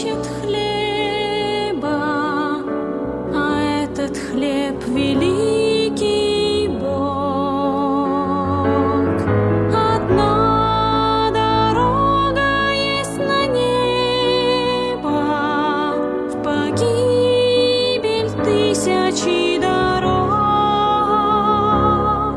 ищет хлеба, а этот хлеб великий Бог. Одна дорога есть на небо, в погибель тысячи дорог.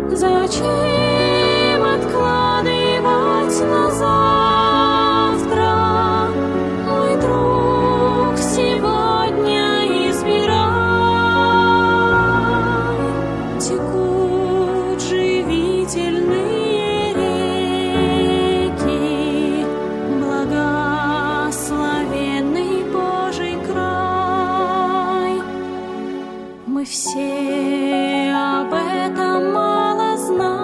Зачем откладывать на завтра, мой друг, сегодня избирай. Текут живительные реки, благословенный Божий край. Мы все об этом мало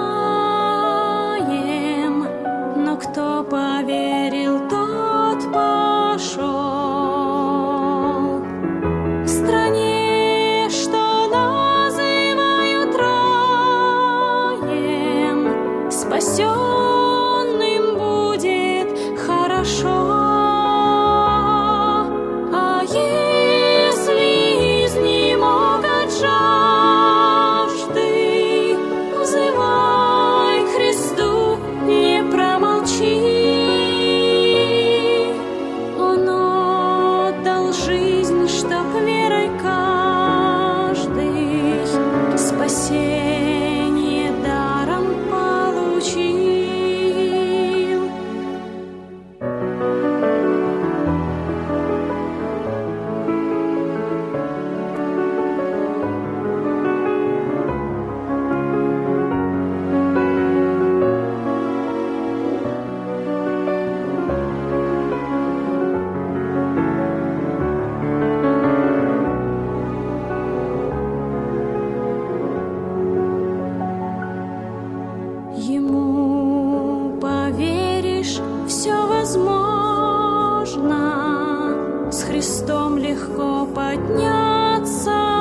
знаем, но кто поверил, тот пошел. В стране, что называют раем, спасенным будет хорошо. А если изнемогут жажды, взывай к Христу, не промолчи. Он отдал жизнь, чтоб верой каждый спасение даром получил. Ему поверишь, все возможно, с Христом легко подняться.